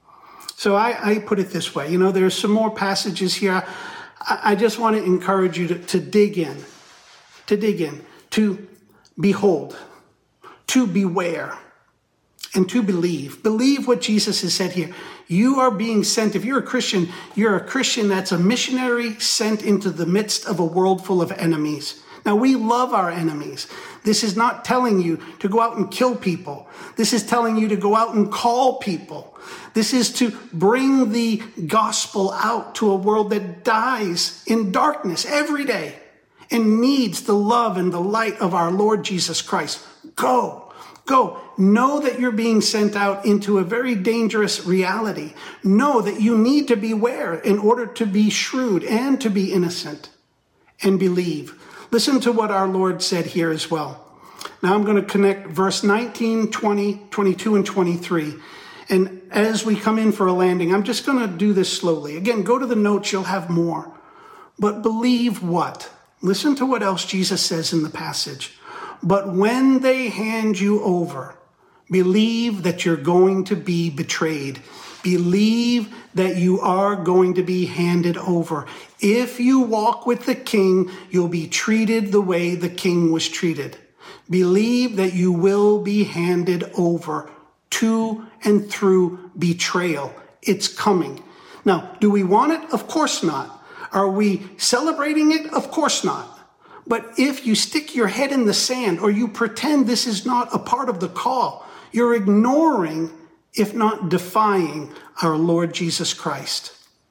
So I, I put it this way. You know, there's some more passages here. I, I just want to encourage you to, to dig in, to dig in, to behold, to beware, and to believe. Believe what Jesus has said here. You are being sent. If you're a Christian, you're a Christian that's a missionary sent into the midst of a world full of enemies. Now, we love our enemies. This is not telling you to go out and kill people. This is telling you to go out and call people. This is to bring the gospel out to a world that dies in darkness every day and needs the love and the light of our Lord Jesus Christ. Go. Go. Know that you're being sent out into a very dangerous reality. Know that you need to beware in order to be shrewd and to be innocent. And believe. Listen to what our Lord said here as well. Now I'm going to connect verse nineteen, twenty, twenty-two, and twenty-three. And as we come in for a landing, I'm just going to do this slowly. Again, go to the notes. You'll have more. But believe what? Listen to what else Jesus says in the passage. But when they hand you over, believe that you're going to be betrayed. Believe that you are going to be handed over. If you walk with the king, you'll be treated the way the king was treated. Believe that you will be handed over to and through betrayal It's coming. Now, do we want it? Of course not. Are we celebrating it? Of course not. But if you stick your head in the sand or you pretend this is not a part of the call, you're ignoring, if not defying, our Lord Jesus Christ.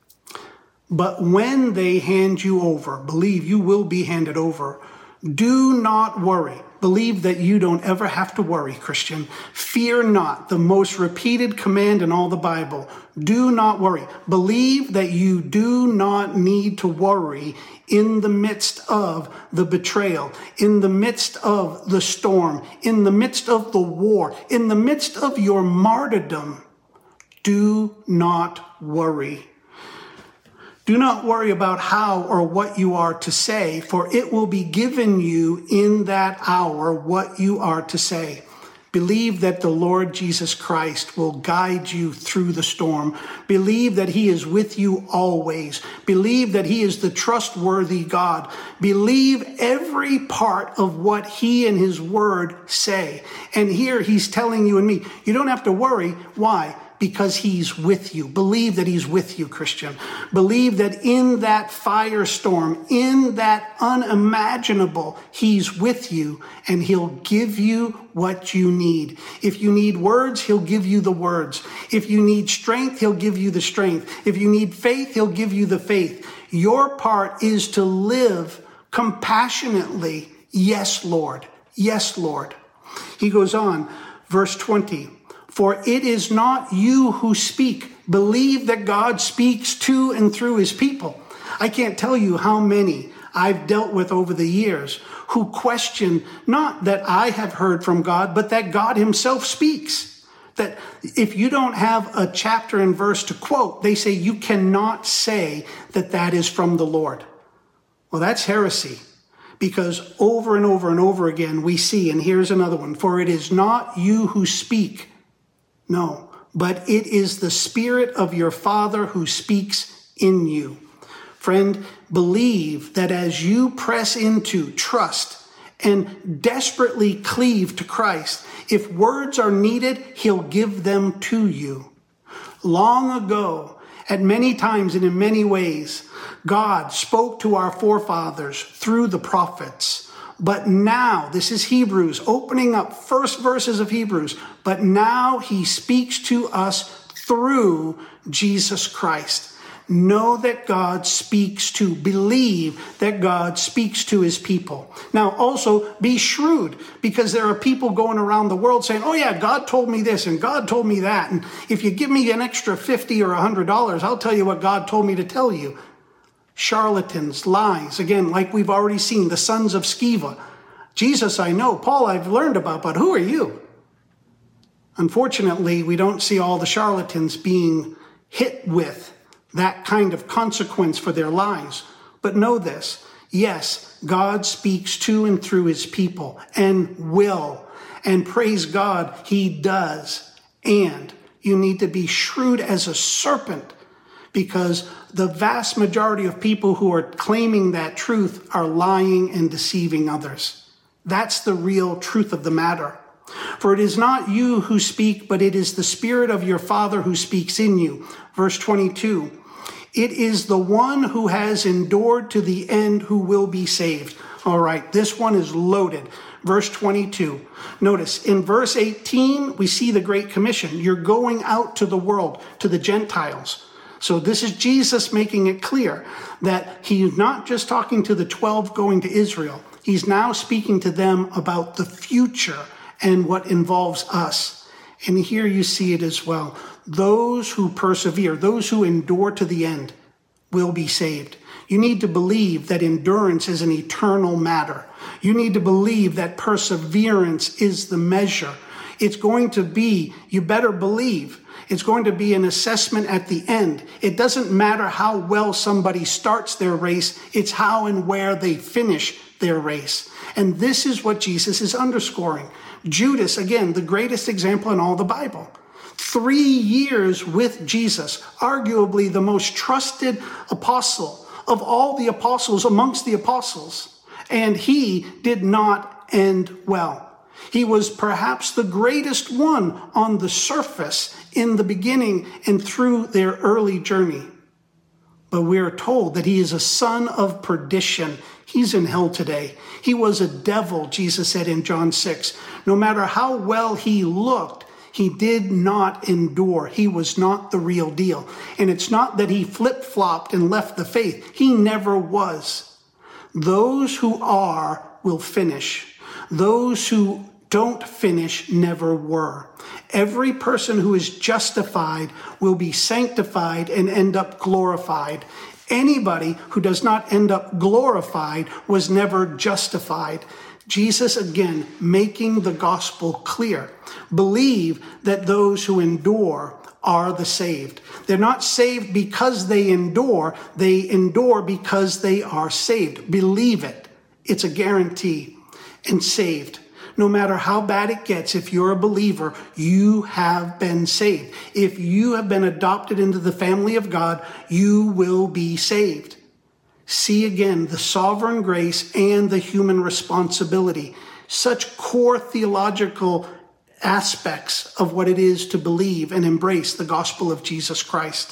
But when they hand you over, believe you will be handed over. Do not worry. Believe that you don't ever have to worry, Christian. Fear not, the most repeated command in all the Bible. Do not worry. Believe that you do not need to worry in the midst of the betrayal, in the midst of the storm, in the midst of the war, in the midst of your martyrdom. Do not worry. Do not worry about how or what you are to say, for it will be given you in that hour what you are to say. Believe that the Lord Jesus Christ will guide you through the storm. Believe that he is with you always. Believe that he is the trustworthy God. Believe every part of what he and his word say. And here he's telling you and me, you don't have to worry. Why? Because he's with you. Believe that he's with you, Christian. Believe that in that firestorm, in that unimaginable, he's with you and he'll give you what you need. If you need words, he'll give you the words. If you need strength, he'll give you the strength. If you need faith, he'll give you the faith. Your part is to live compassionately. Yes, Lord. Yes, Lord. He goes on, verse twenty. For it is not you who speak. Believe that God speaks to and through his people. I can't tell you how many I've dealt with over the years who question not that I have heard from God, but that God himself speaks. That if you don't have a chapter and verse to quote, they say you cannot say that that is from the Lord. Well, that's heresy. Because over and over and over again we see, and here's another one, for it is not you who speak. No, but it is the Spirit of your Father who speaks in you. Friend, believe that as you press into trust and desperately cleave to Christ, if words are needed, he'll give them to you. Long ago, at many times and in many ways, God spoke to our forefathers through the prophets. But now, this is Hebrews, opening up first verses of Hebrews, but now he speaks to us through Jesus Christ. Know that God speaks to, believe that God speaks to his people. Now also be shrewd, because there are people going around the world saying, oh yeah, God told me this and God told me that. And if you give me an extra fifty or one hundred dollars, I'll tell you what God told me to tell you. Charlatans, lies, again, like we've already seen, the sons of Sceva. Jesus I know, Paul I've learned about, but who are you? Unfortunately, we don't see all the charlatans being hit with that kind of consequence for their lies. But know this, yes, God speaks to and through his people and will, and praise God, he does. And you need to be shrewd as a serpent, because the vast majority of people who are claiming that truth are lying and deceiving others. That's the real truth of the matter. For it is not you who speak, but it is the Spirit of your Father who speaks in you. Verse twenty-two, it is the one who has endured to the end who will be saved. All right, this one is loaded. Verse twenty-two. Notice in verse eighteen, we see the Great Commission. You're going out to the world, to the Gentiles. So this is Jesus making it clear that he's not just talking to the twelve going to Israel. He's now speaking to them about the future and what involves us. And here you see it as well. Those who persevere, those who endure to the end, will be saved. You need to believe that endurance is an eternal matter. You need to believe that perseverance is the measure. It's going to be, you better believe, it's going to be an assessment at the end. It doesn't matter how well somebody starts their race, it's how and where they finish their race. And this is what Jesus is underscoring. Judas, again, the greatest example in all the Bible. Three years with Jesus, arguably the most trusted apostle of all the apostles amongst the apostles. And he did not end well. He was perhaps the greatest one on the surface in the beginning and through their early journey. But we are told that he is a son of perdition. He's in hell today. He was a devil, Jesus said in John six. No matter how well he looked, he did not endure. He was not the real deal. And it's not that he flip-flopped and left the faith. He never was. Those who are will finish. Those who don't finish never were. Every person who is justified will be sanctified and end up glorified. Anybody who does not end up glorified was never justified. Jesus, again, making the gospel clear. Believe that those who endure are the saved. They're not saved because they endure. They endure because they are saved. Believe it. It's a guarantee. And saved. No matter how bad it gets, if you're a believer, you have been saved. If you have been adopted into the family of God, you will be saved. See again the sovereign grace and the human responsibility. Such core theological aspects of what it is to believe and embrace the gospel of Jesus Christ.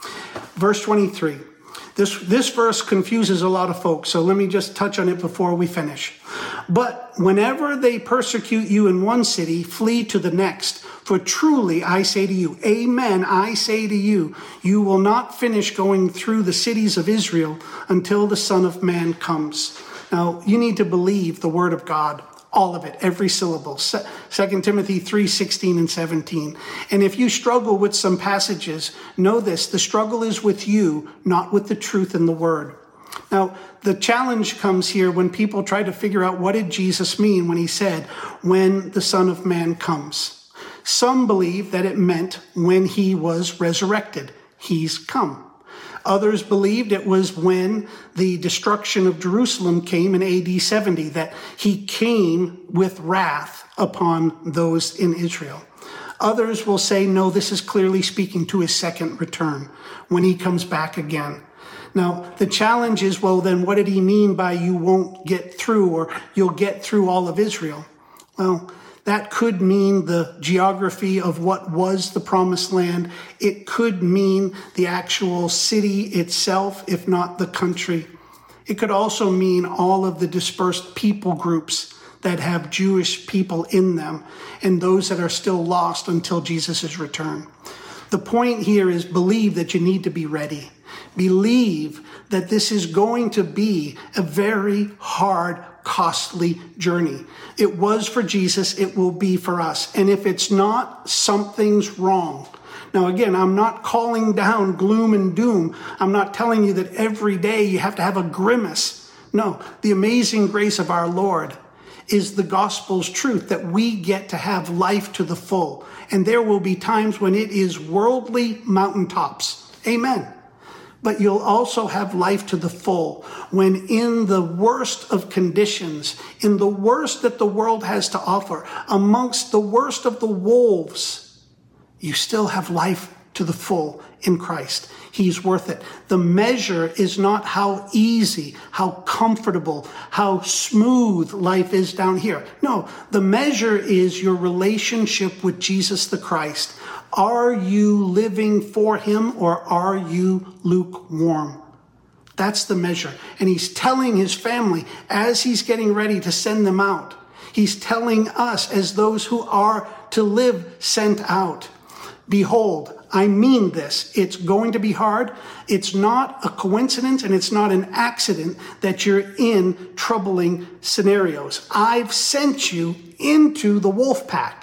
Verse twenty-three. This, this verse confuses a lot of folks, so let me just touch on it before we finish. But whenever they persecute you in one city, flee to the next. For truly I say to you, amen, I say to you, you will not finish going through the cities of Israel until the Son of Man comes. Now, you need to believe the word of God. All of it, every syllable. Second Timothy three, sixteen and seventeen. And if you struggle with some passages, know this, the struggle is with you, not with the truth in the word. Now, the challenge comes here when people try to figure out what did Jesus mean when he said, when the Son of Man comes. Some believe that it meant when he was resurrected. He's come. Others believed it was when the destruction of Jerusalem came in A D seventy, that he came with wrath upon those in Israel. Others will say, no, this is clearly speaking to his second return, when he comes back again. Now, the challenge is, well, then what did he mean by you won't get through, or you'll get through all of Israel? Well, that could mean the geography of what was the promised land. It could mean the actual city itself, if not the country. It could also mean all of the dispersed people groups that have Jewish people in them and those that are still lost until Jesus' return. The point here is believe that you need to be ready. Believe that this is going to be a very hard, costly journey. It was for Jesus, it will be for us. And if it's not, something's wrong. Now, again, I'm not calling down gloom and doom. I'm not telling you that every day you have to have a grimace. No, the amazing grace of our Lord is the gospel's truth, that we get to have life to the full. And there will be times when it is worldly mountaintops. Amen. But you'll also have life to the full when in the worst of conditions, in the worst that the world has to offer, amongst the worst of the wolves, you still have life to the full in Christ. He's worth it. The measure is not how easy, how comfortable, how smooth life is down here. No, the measure is your relationship with Jesus the Christ. Are you living for him, or are you lukewarm? That's the measure. And he's telling his family as he's getting ready to send them out. He's telling us as those who are to live sent out. Behold, I mean this. It's going to be hard. It's not a coincidence and it's not an accident that you're in troubling scenarios. I've sent you into the wolf pack.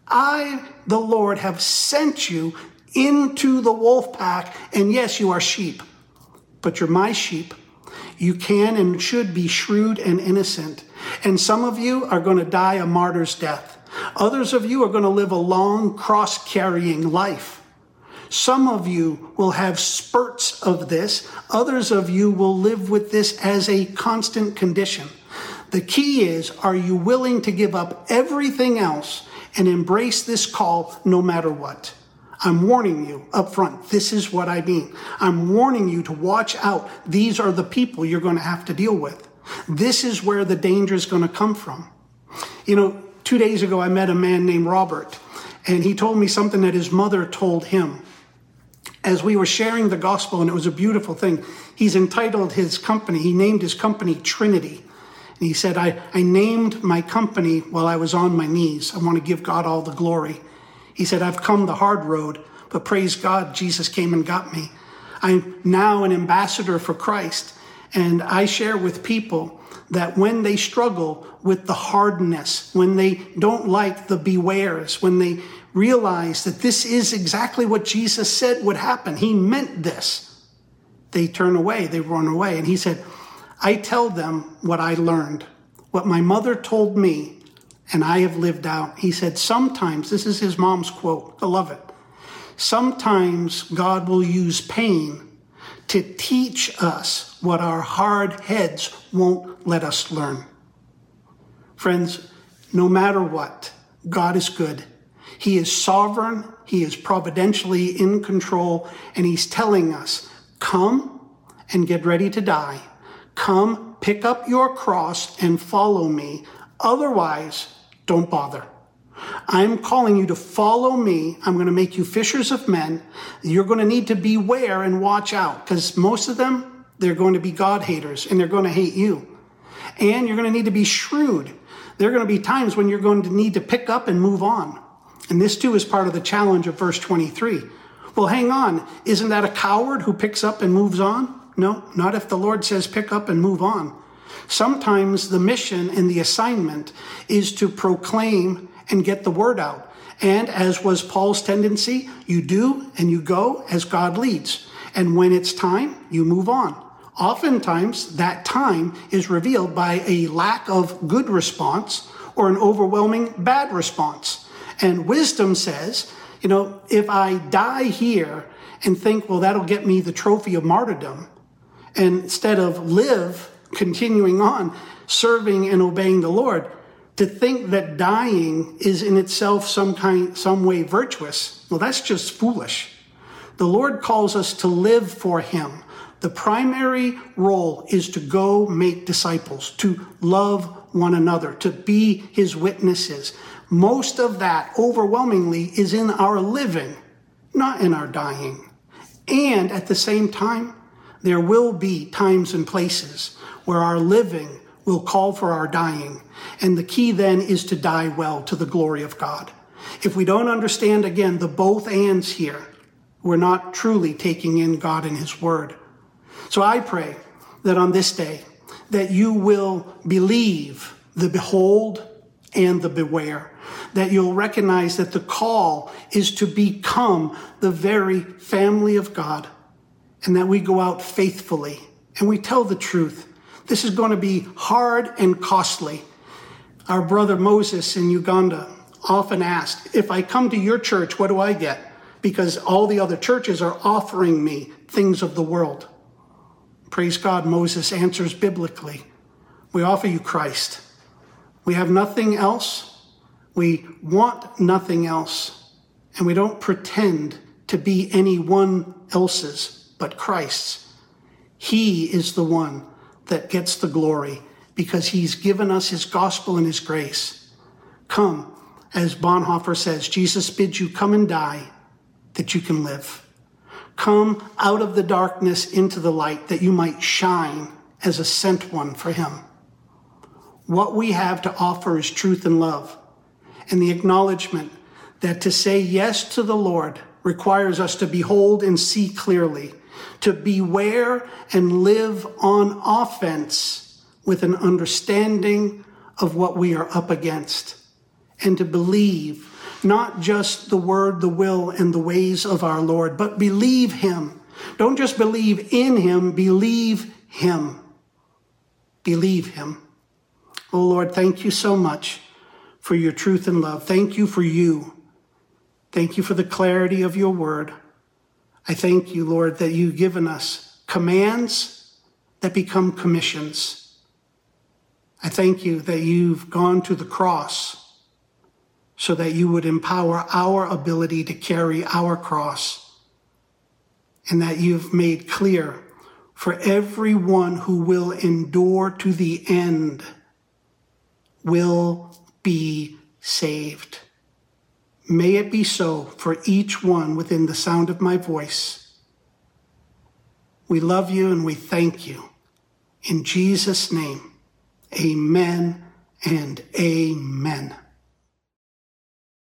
I, the Lord, have sent you into the wolf pack. And yes, you are sheep, but you're my sheep. You can and should be shrewd and innocent. And some of you are going to die a martyr's death. Others of you are going to live a long cross-carrying life. Some of you will have spurts of this. Others of you will live with this as a constant condition. The key is, are you willing to give up everything else and embrace this call no matter what? I'm warning you up front. This is what I mean. I'm warning you to watch out. These are the people you're going to have to deal with. This is where the danger is going to come from. You know, Two days ago, I met a man named Robert, and he told me something that his mother told him. As we were sharing the gospel, and it was a beautiful thing, he's entitled his company, he named his company Trinity. And he said, I, I named my company while I was on my knees. I want to give God all the glory. He said, I've come the hard road, but praise God, Jesus came and got me. I'm now an ambassador for Christ. And I share with people that when they struggle with the hardness, when they don't like the bewares, when they realize that this is exactly what Jesus said would happen, he meant this, they turn away, they run away. And he said, I tell them what I learned, what my mother told me, and I have lived out. He said, sometimes, this is his mom's quote, I love it, sometimes God will use pain to teach us what our hard heads won't let us learn. Friends, no matter what, God is good. He is sovereign. He is providentially in control. And he's telling us, come and get ready to die. Come, pick up your cross and follow me. Otherwise, don't bother. I'm calling you to follow me. I'm going to make you fishers of men. You're going to need to beware and watch out, because most of them, they're going to be God haters and they're going to hate you. And you're going to need to be shrewd. There are going to be times when you're going to need to pick up and move on. And this too is part of the challenge of verse twenty-three. Well, hang on. Isn't that a coward who picks up and moves on? No, not if the Lord says pick up and move on. Sometimes the mission and the assignment is to proclaim and get the word out. And as was Paul's tendency, you do and you go as God leads. And when it's time, you move on. Oftentimes, that time is revealed by a lack of good response or an overwhelming bad response. And wisdom says, you know, if I die here and think, well, that'll get me the trophy of martyrdom, and instead of live, continuing on, serving and obeying the Lord, to think that dying is in itself some kind, some way virtuous, well, that's just foolish. The Lord calls us to live for him. The primary role is to go make disciples, to love one another, to be his witnesses. Most of that, overwhelmingly, is in our living, not in our dying. And at the same time, there will be times and places where our living will call for our dying. And the key then is to die well to the glory of God. If we don't understand, again, the both ands here, we're not truly taking in God and his word. So I pray that on this day, that you will believe the behold and the beware, that you'll recognize that the call is to become the very family of God, and that we go out faithfully and we tell the truth. This is going to be hard and costly. Our brother Moses in Uganda often asked, if I come to your church, what do I get? Because all the other churches are offering me things of the world. Praise God, Moses answers biblically. We offer you Christ. We have nothing else. We want nothing else. And we don't pretend to be anyone else's but Christ's. He is the one that gets the glory because he's given us his gospel and his grace. Come, as Bonhoeffer says, Jesus bids you come and die that you can live. Come out of the darkness into the light that you might shine as a sent one for him. What we have to offer is truth and love, and the acknowledgement that to say yes to the Lord requires us to behold and see clearly, to beware and live on offense with an understanding of what we are up against, and to believe not just the word, the will, and the ways of our Lord, but believe him. Don't just believe in him, believe him. Believe him. Oh Lord, thank you so much for your truth and love. Thank you for you. Thank you for the clarity of your word. I thank you, Lord, that you've given us commands that become commissions. I thank you that you've gone to the cross so that you would empower our ability to carry our cross, and that you've made clear for everyone who will endure to the end will be saved. May it be so for each one within the sound of my voice. We love you and we thank you. In Jesus' name, amen and amen.